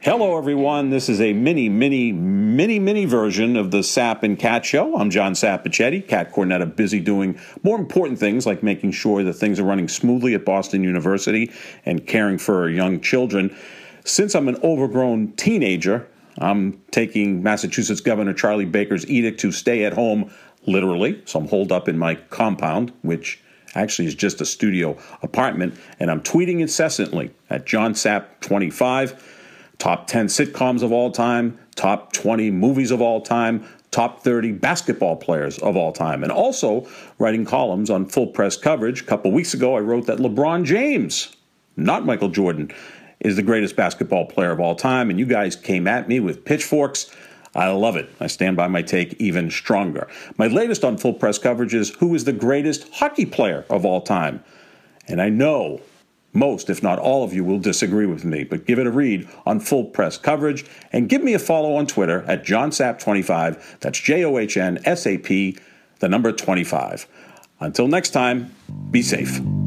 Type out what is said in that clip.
Hello, everyone. This is a mini version of the Sap and Cat Show. I'm John Sapichetti, Cat Cornetta, busy doing more important things like making sure that things are running smoothly at Boston University and caring for young children. Since I'm an overgrown teenager, I'm taking Massachusetts Governor Charlie Baker's edict to stay at home literally. So I'm holed up in my compound, which actually is just a studio apartment, and I'm tweeting incessantly at JohnSap25. Top 10 sitcoms of all time, top 20 movies of all time, top 30 basketball players of all time, and also writing columns on Full Press Coverage. A couple weeks ago, I wrote that LeBron James, not Michael Jordan, is the greatest basketball player of all time, and you guys came at me with pitchforks. I love it. I stand by my take even stronger. My latest on Full Press Coverage is who is the greatest hockey player of all time, and I know most, if not all of you, will disagree with me, but give it a read on Full Press Coverage and give me a follow on Twitter at JohnSap25. That's JOHNSAP, the number 25. Until next time, be safe.